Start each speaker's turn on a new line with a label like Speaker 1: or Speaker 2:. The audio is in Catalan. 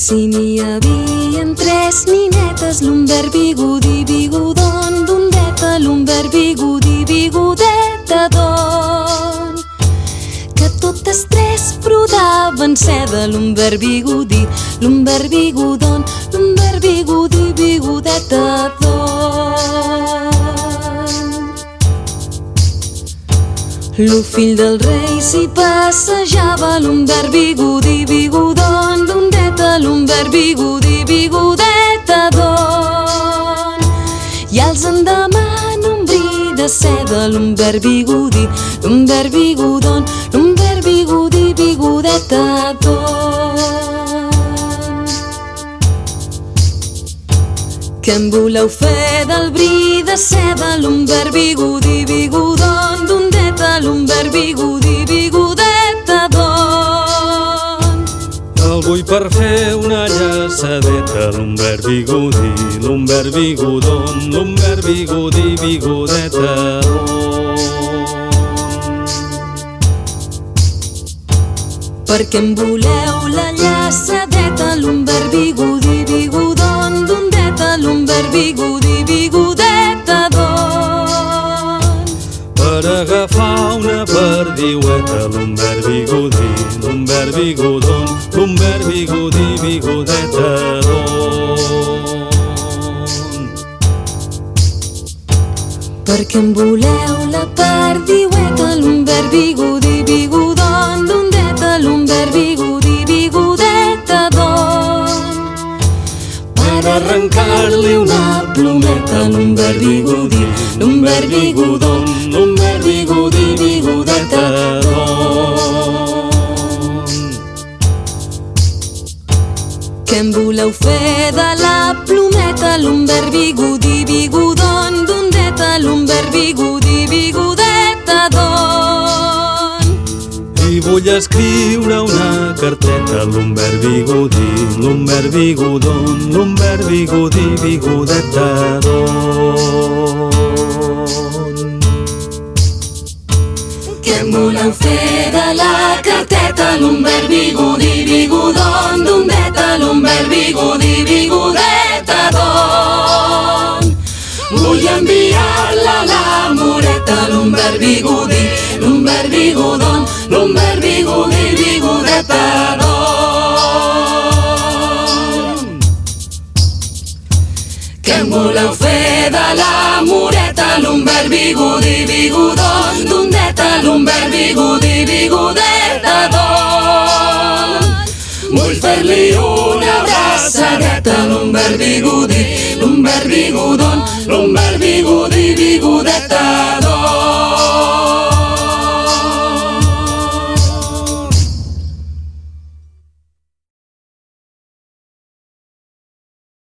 Speaker 1: Si n'hi havia tres ninetes, l'Humbert bigudí, bigudon, d'ondeta, l'Humbert bigudí, bigudeta d'on, que totes tres brodaven seda, l'Humbert bigudí, l'Humbert bigudon, l'Humbert bigudí, bigudeta d'on. Lo fill del rei s'hi passejava, l'Humbert bigudí, bigudon, d'ondeta, l'Humbert bigudí, bigudeta d'on. I els endeman un bri de seda, l'Humbert bigudí, l'Humbert bigudon, l'Humbert bigudí, bigudeta d'on. Què en voleu fer del bri de seda, l'Humbert bigudí, bigudon, d'ondeta, l'Humbert bigudí, bigudeta d'on.
Speaker 2: El vull per fer una llaçadeta, l'Humbert bigudí, l'Humbert bigudon, l'Humbert bigudí, bigudeta d'on.
Speaker 1: Per què em voleu la llaçadeta, l'Humbert bigudí, bigudon, d'ondeta, l'Humbert bigudí, bigudeta d'on.
Speaker 2: Per agafar una perdiueta, l'Humbert bigudí, l'Humbert bigudon, l'Humbert bigudí, bigudeta d'on.
Speaker 1: Per què em voleu la perdiueta, l'Humbert bigudí, bigudon, d'ondeta, l'Humbert bigudí, bigudeta d'on.
Speaker 2: Per arrencar-li una plometa, l'Humbert bigudí, l'Humbert bigudon, l'Humbert bigudí, bigudeta d'on.
Speaker 1: Què en voleu fer de la plometa, l'Humbert bigudí, bigudon, d'ondeta, l'Humbert bigudí, bigudeta d'on.
Speaker 2: I vull escriure una carteta, l'Humbert bigudí, l'Humbert bigudon, l'Humbert bigudí, bigudeta d'on.
Speaker 1: Què en voleu fer de la carteta, l'Humbert bigudí, bigudon, d'ondeta, l'Humbert bigudí, bigudeta d'on. Vull enviar-la a la Moreta, l'Humbert bigudí, l'Humbert bigudon, l'Humbert bigudí, bigudeta d'on. Què en voleu fer de la Moreta, l'Humbert bigudí, bigudon, d'ondeta, l'Humbert bigudí, bigudeta d'on. Vull fer-li una abraçadeta, l'Humbert bigudí, l'Humbert bigudon, l'Humbert bigudí, bigudeta